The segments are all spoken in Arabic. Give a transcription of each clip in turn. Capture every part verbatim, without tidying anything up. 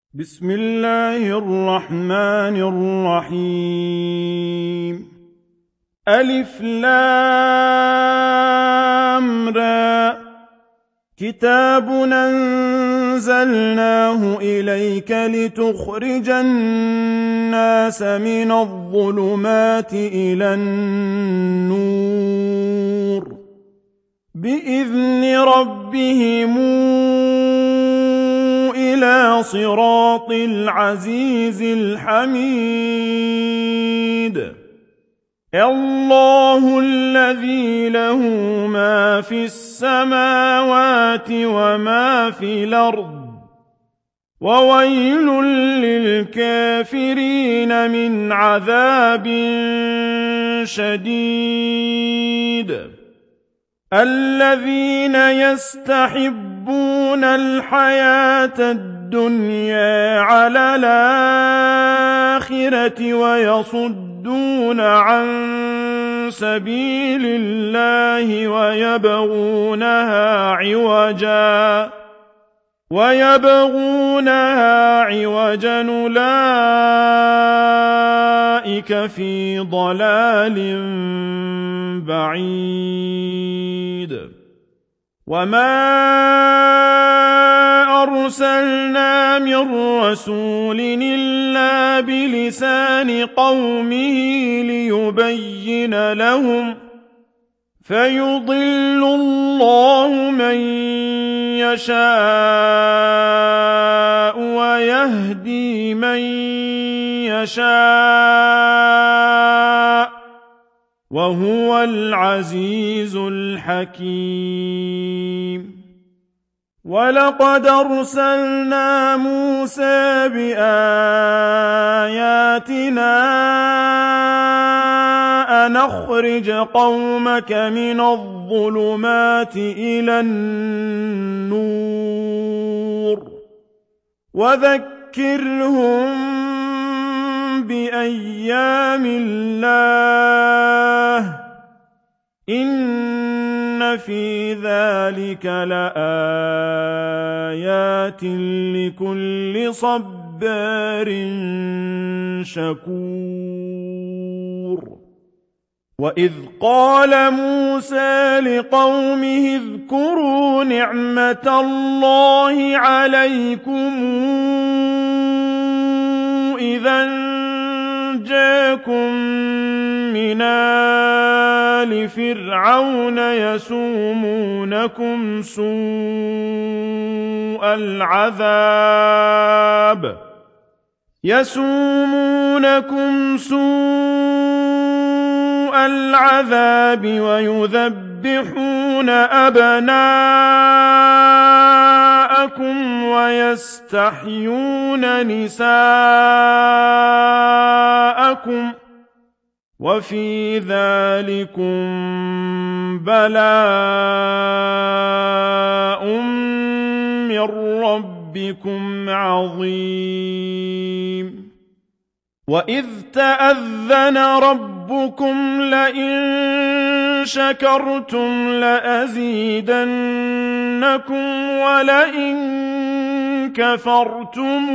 بسم الله الرحمن الرحيم. ألف لام را. كتاب أنزلناه إليك لتخرج الناس من الظلمات إلى النور بإذن ربهم إلى صراط العزيز الحميد. الله الذي له ما في السماوات وما في الأرض وويل للكافرين من عذاب شديد. الذين يستحبون الحياة الدنيا على الآخرة ويصدون عن سبيل الله ويبغونها عوجا ويبغونها عوجا أولئك في ضلال بعيد. وما أرسلنا من رسول إلا بلسان قومه ليبين لهم فيضل الله من يشاء ويهدي من يشاء وهو العزيز الحكيم. ولقد أرسلنا موسى بآياتنا أن أخرج قومك من الظلمات إلى النور وذكرهم بأيام الله إن في ذلك لآيات لكل صبار شكور. وإذ قال موسى لقومه اذكروا نعمة الله عليكم إذا جاءكم من آل فرعون يسومونكم سوء العذاب يسومونكم سوء العذاب ويذبحون أبناءكم ويستحيون نساءكم وفي ذلكم بلاء من ربكم عظيم. وإذ تأذن ربكم لئن شكرتم لأزيدنكم ولئن كفرتم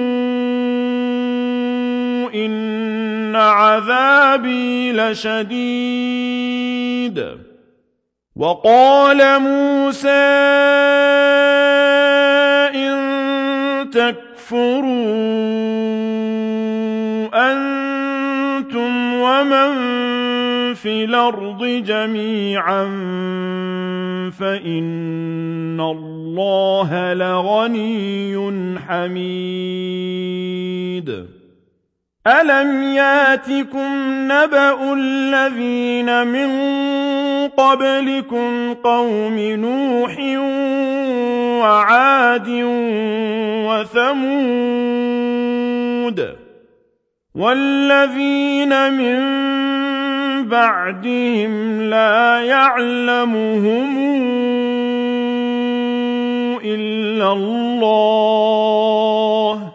إن عذابي لشديد. وقال موسى إن تكفروا أنتم ومن في الأرض جميعا فإن الله لغني حميد. ألم ياتكم نبأ الذين من قبلكم قوم نوح وعاد وثمود والذين من بعدهم لا يعلمهم إلا الله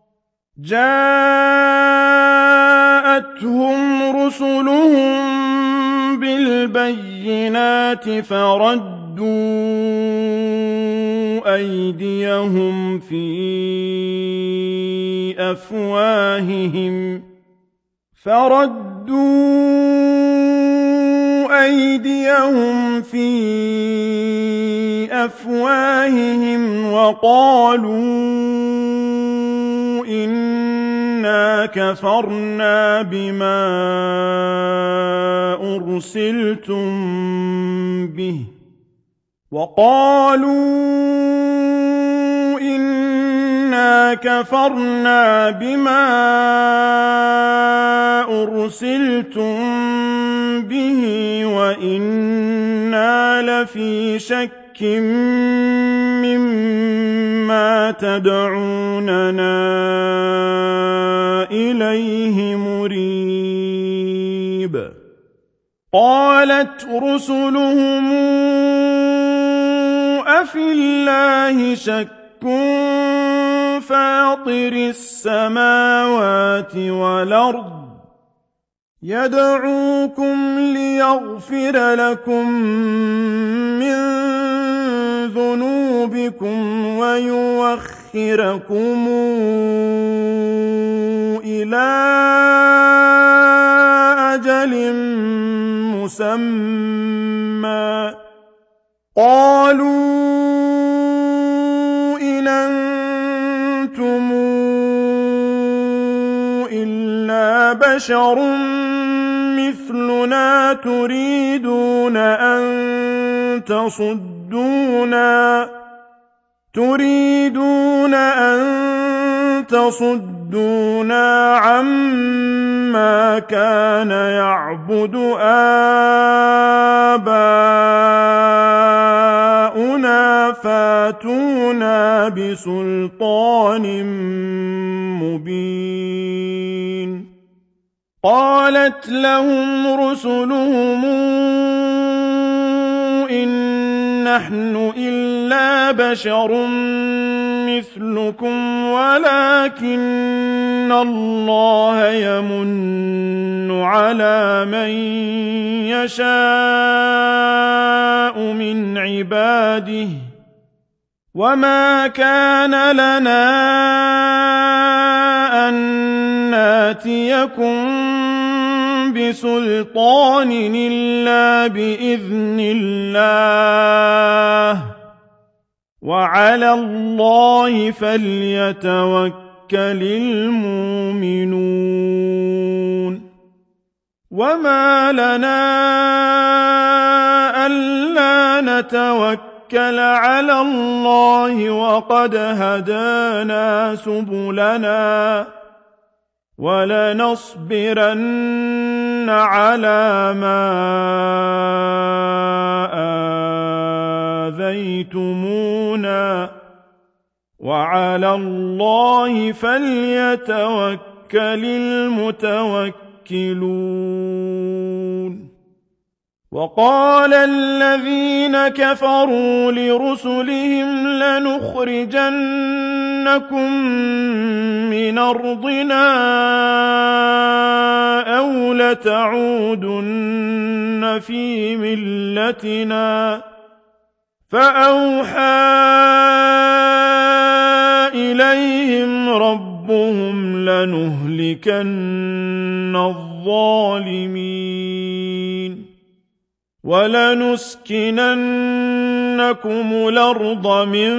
جاءتهم رسلهم بالبينات فردوا أيديهم في أفواههم فردوا أيديهم في أفواههم وقالوا إنا كفرنا بما أرسلتم به وقالوا إنا كفرنا بما أرسلتم به وإنا لفي شك مما تدعوننا إليه مريب قالت رسلهم أفي الله شك فاطر السماوات والأرض يدعوكم ليغفر لكم من ذنوبكم ويوخركم إلى أجل مسمى قالوا إن أنتم إلا بشر مثلنا تريدون أن تصدونا تريدون أن تصدونا عما كان يعبد آباؤنا فاتونا بسلطان مبين قالت لهم رسلهم إن نحن إلا بشر مثلكم ولكن الله يمن على من يشاء من عباده وما كان لنا أن ناتيكم بسلطان إلا بإذن الله وعلى الله فليتوكل المؤمنون وما لنا ألا نتوكل على الله وقد هدانا سبلنا ولنصبرن على ما آذيتمونا وعلى الله فليتوكل المتوكلون وقال الذين كفروا لرسلهم لنخرجنكم من أرضنا أو لتعودن في ملتنا فأوحى إليهم ربهم لنهلكن الظالمين ولنسكننكم الأرض من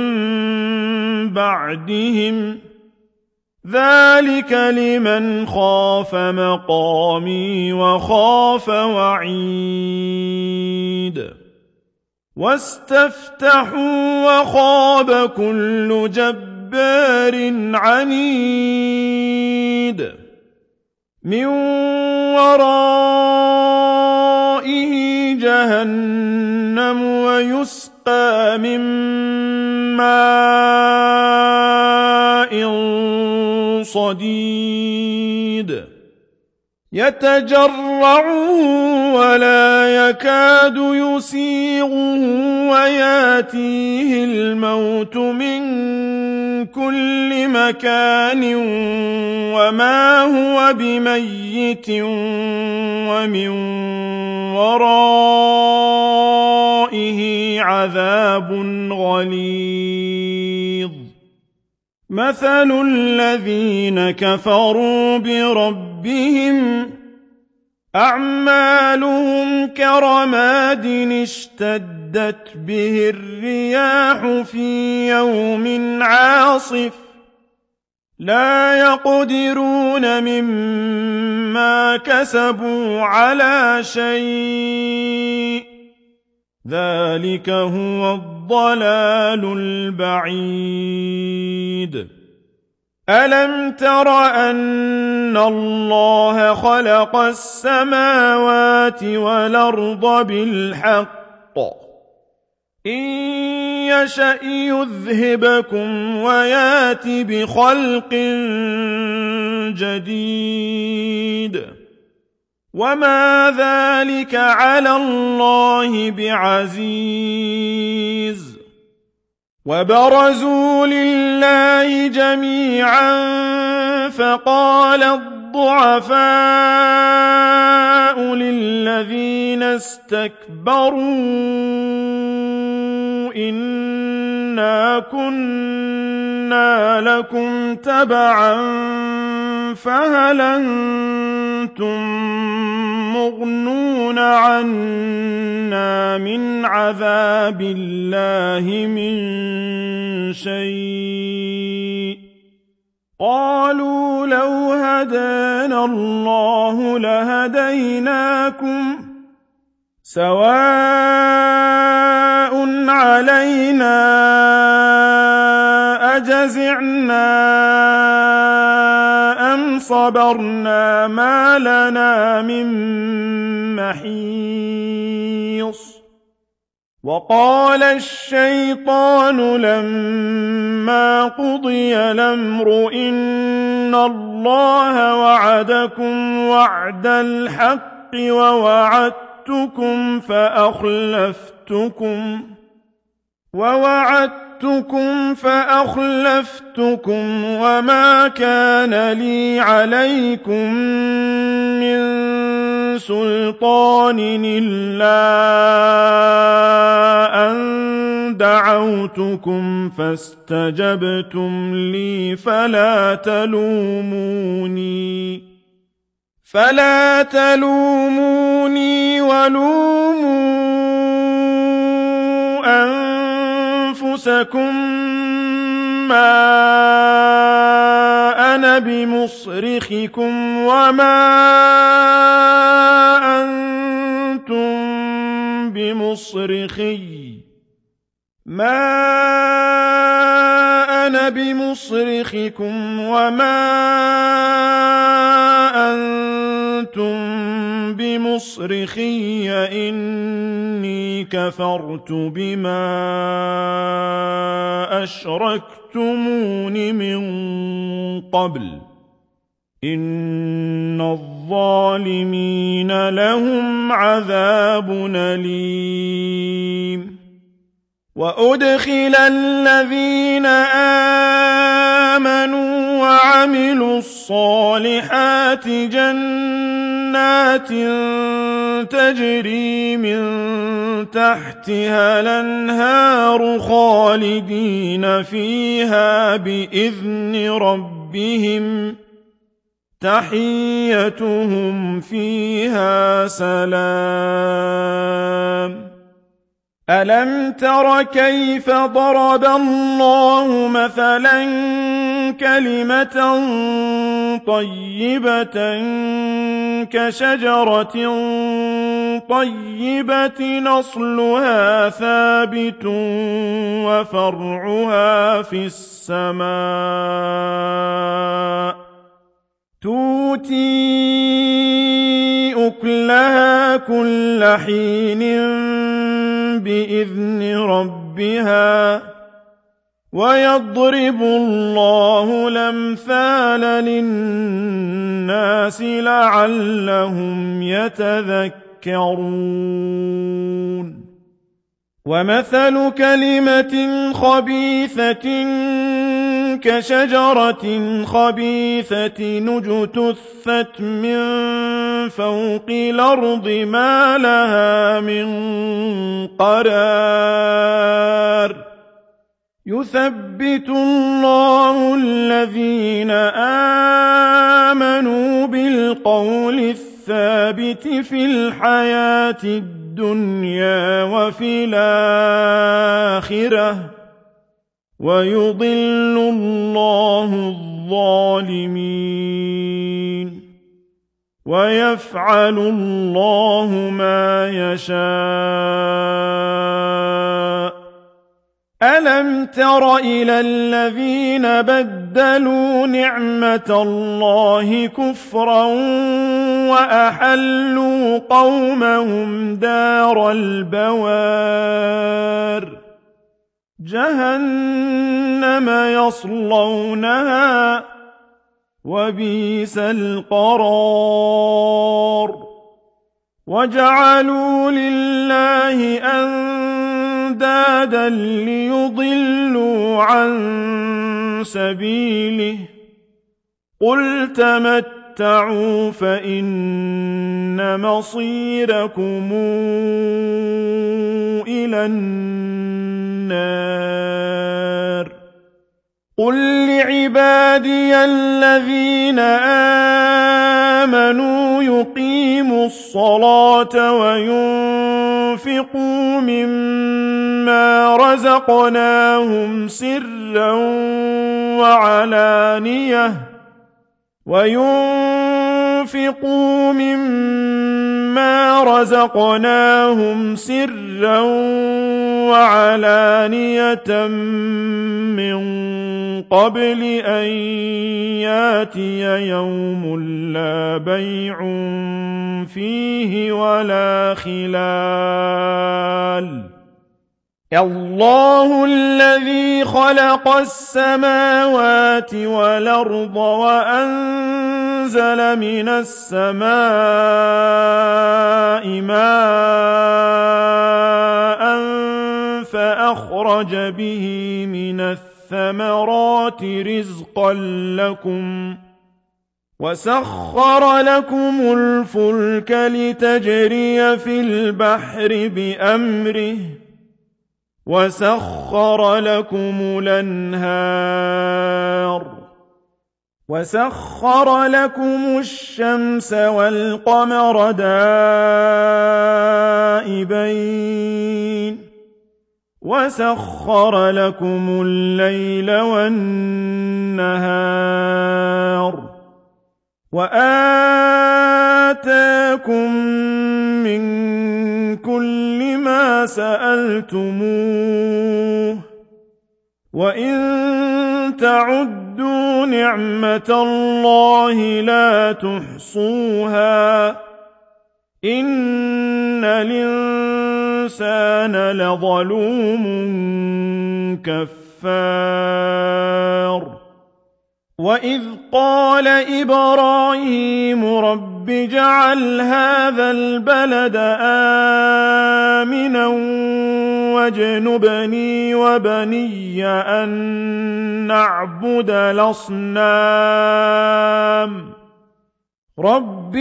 بعدهم ذلك لمن خاف مقامي وخاف وعيد واستفتحوا وخاب كل جبار عنيد من ورائه جهنم ويسقى من ماء صديد يتجرعه ولا يكاد يسيغه وياتيه الموت من كل مكان وما هو بميت ومن ورائه عذاب غليظ مثل الذين كفروا بربهم أعمالهم كرماد اشتدت به الرياح في يوم عاصف لا يقدرون مما كسبوا على شيء ذلك هو الضلال البعيد ألم تر أن الله خلق السماوات والأرض بالحق إن يشأ يذهبكم ويات بخلق جديد وما ذلك على الله بعزيز وبرزوا لله جميعا فقال الضعفاء للذين استكبروا إنا كنا لكم تبعا فهل أنتم مغنون عنا من عذاب الله من شيء قالوا لو هدانا الله لهديناكم سواء علينا أجزعنا أم صبرنا ما لنا من محيص وقال الشيطان لما قضي الأمر إن الله وعدكم وعد الحق ووعدتكم فأخلفتكم ووعدتكم فأخلفتكم وما كان لي عليكم من سلطان إلا أن دعوتكم فاستجبتم لي فلا تلوموني فلا تلوموني ولوموا أنفسكم ما أنا بمصرخكم وما أنتم بمصرخي ما أنا بمصرخكم وما أنتم بمصرخي إني كفرت بما أشركتمون من قبل إن الظالمين لهم عذاب أليم وأدخل الذين آمنوا وعملوا الصالحات جنات تجري من تحتها الأنهار خالدين فيها بإذن ربهم تحيتهم فيها سلام ألم تر كيف ضرب الله مثلا كلمة طيبة كشجرة طيبة نصلها ثابت وفرعها في السماء تؤتي أكلها كل حين بإذن ربها ويضرب الله الأمثال للناس لعلهم يتذكرون ومثل كلمة خبيثة كشجرة خبيثة اجتثت من فوق الأرض ما لها من قرار يثبت الله الذين آمنوا بالقول الثابت في الحياة الدنيا وفي الآخرة ويضل الله الظالمين ويفعل الله ما يشاء ألم تر إلى الذين بدلوا نعمة الله كفرا وأحلوا قومهم دار البوار جهنم يصلونها وبئس القرار وجعلوا لله أندادا ليضلوا عن سبيله قل تمتعوا فإن مصيركم إلى النار قل لعبادي الذين آمنوا يقيموا الصلاة وينفقوا مما رزقناهم سرا وعلانية وينفقوا مما رزقناهم سرا وعلانية من قبل أن ياتي يوم لا بيع فيه ولا خلال الله الذي خلق السماوات والأرض وأنزل من السماء ماء فأخرج به من الثمرات رزقا لكم وسخر لكم الفلك لتجري في البحر بأمره وسخر لكم الأنهار وسخر لكم الشمس والقمر دائبين وسخر لكم الليل والنهار وآتاكم من كل ما سألتموه وإن تعدوا نعمة الله لا تحصوها إن الإنسان لظلوم كفار وإذ قال إبراهيم رب اجعل هذا البلد آمنا واجنبني وبني أن نعبد الأصنام رب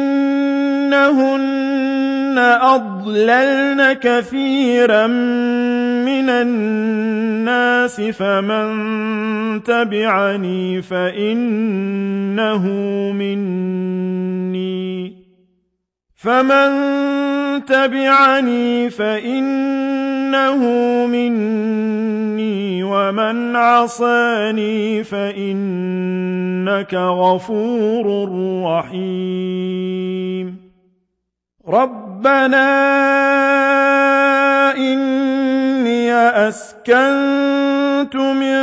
إنهن أضللن كثيرا من الناس فمن تبعني فإنه مني فمن تبعني فإنه مني ومن عصاني فإنك غفور رحيم ربنا إني أسكنت من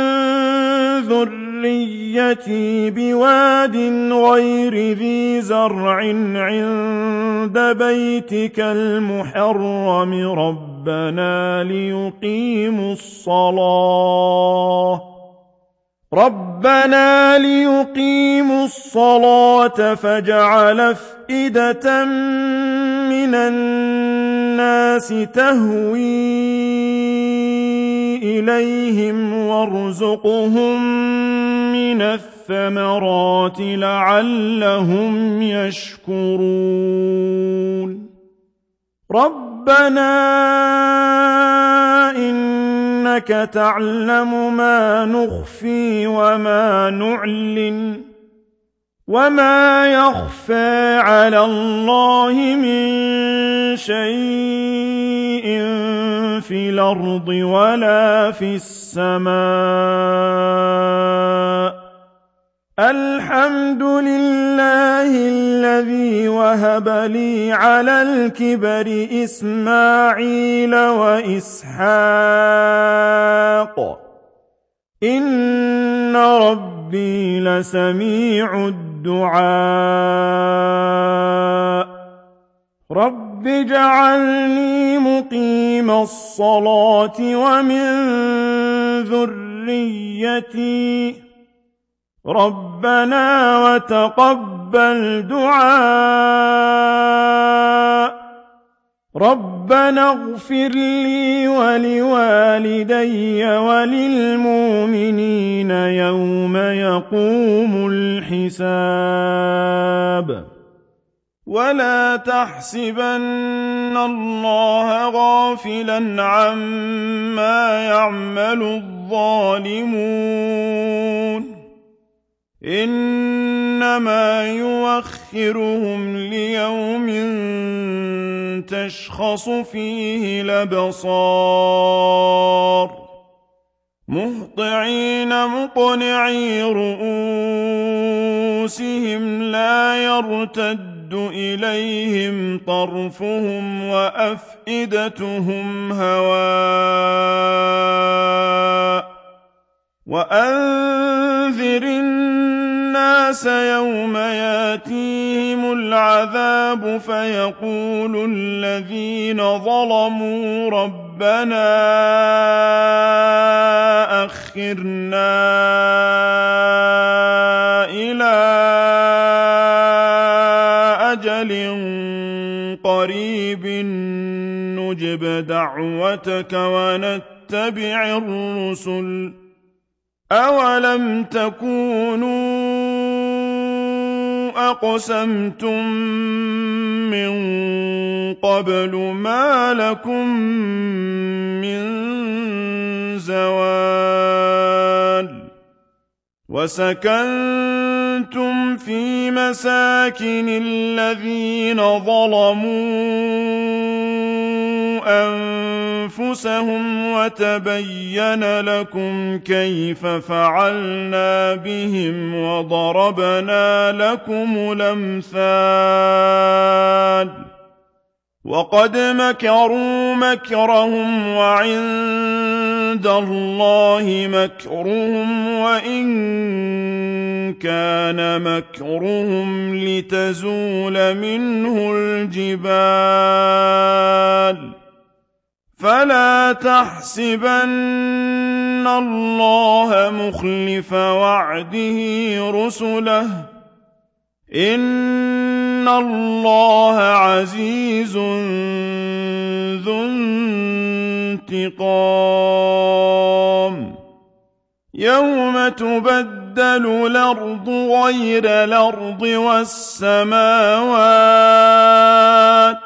ذريتي بواد غير ذي زرع عند بيتك المحرم ربنا ليقيموا الصلاة ربنا ليقيموا الصلاة فاجعل أفئدة من الناس تهوي إليهم وارزقهم مِّنَ الثَّمَرَاتِ لَعَلَّهُمْ يَشْكُرُونَ رَبَّنَا إِنَّكَ تَعْلَمُ مَا نُخْفِي وَمَا نُعْلِنُ وَمَا يَخْفَىٰ عَلَى اللَّهِ مِن شَيْءٍ فِي الْأَرْضِ وَلَا فِي السَّمَاءِ الْحَمْدُ لِلَّهِ الَّذِي وَهَبَ لِي عَلَى الْكِبَرِ إِسْمَاعِيلَ وَإِسْحَاقَ إِنَّ رَبِّي لَسَمِيعُ الدُّعَاءِ رَبِّ اجْعَلْنِي مُقِيمَ الصَّلَاةِ وَمِن ذُرِّيَّتِي رَبَّنَا وَتَقَبَّلْ دُعَاءِ رَبَّنَا اغْفِرْ لِي وَلِوَالِدَيَّ وَلِلْمُؤْمِنِينَ يَوْمَ يَقُومُ الْحِسَابُ وَلَا تَحْسَبَنَّ اللَّهَ غَافِلًا عَمَّا يَعْمَلُ الظَّالِمُونَ إِنَّمَا يُؤَخِّرُهُمْ لِيَوْمٍ تَشْخَصُ فِيهِ الْأَبْصَارُ مُهْطِعِينَ مُقْنِعِي رُءُوسِهِمْ لَا يَرْتَدُّ إِلَيْهِمْ طَرْفُهُمْ وَأَفْئِدَتُهُمْ هَوَاءٌ وَأَنذِرِ النَّاسَ يَوْمَ يَأْتِيهِمُ الْعَذَابُ فَيَقُولُ الَّذِينَ ظَلَمُوا رَبَّنَا أَخِّرْنَا إِلَىٰ أَجَلٍ قَرِيبٍ نُّجِبْ دَعْوَتَكَ وَنَتَّبِعِ الرُّسُلَ أَوَلَمْ تَكُونُوا أَقْسَمْتُم مِّن قَبْلُ مَا لَكُم مِّن زَوَالٍ وَسَكَنتُمْ فِي مَسَاكِنِ الَّذِينَ ظَلَمُوا أَنفُسَهُمْ وَتَبَيَّنَ لَكُمْ كَيْفَ فَعَلْنَا بِهِمْ وَضَرَبْنَا لَكُمُ الْأَمْثَالَ وَقَدْ مَكَرُوا مَكْرَهُمْ وَعِندَ اللَّهِ مَكْرُهُمْ وَإِن كَانَ مَكْرُهُمْ لِتَزُولَ مِنْهُ الْجِبَالُ فَلَا تَحْسَبَنَّ اللَّهَ مُخْلِفَ وَعْدِهِ رُسُلَهُ إِنَّ اللَّهَ عَزِيزٌ ذُو انتِقَامٍ يَوْمَ تُبَدَّلُ الْأَرْضُ غَيْرَ الْأَرْضِ وَالسَّمَاوَاتُ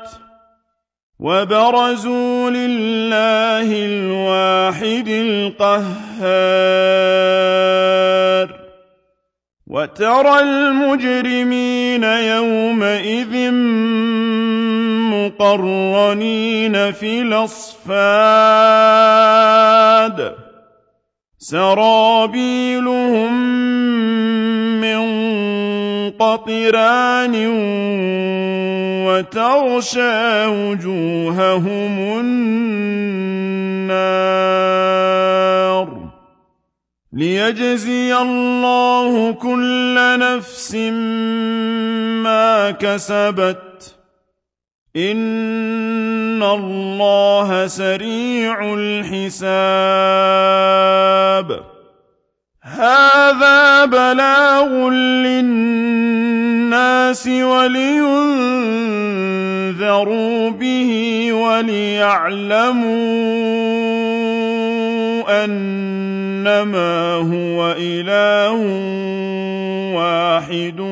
وَبَرَزُوا لِلَّهِ الْوَاحِدِ الْقَهَّارِ وَتَرَى الْمُجْرِمِينَ يَوْمَئِذٍ مُّقَرَّنِينَ فِي الْأَصْفَادِ سَرَابِيلُهُم مِّن قَطِرَانٍ وَتَغْشَىٰ وُجُوهَهُمُ النَّارُ لِيَجْزِيَ اللَّهُ كُلَّ نَفْسٍ مَّا كَسَبَتْ إِنَّ اللَّهَ سَرِيعُ الْحِسَابِ هَٰذَا بَلَاغٌ لِّلنَّاسِ وَلِيُنذَرُوا بِهِ وَلِيَعْلَمُوا أنما هو إله واحد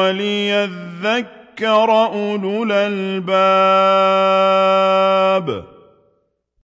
وليذكر أولو الألباب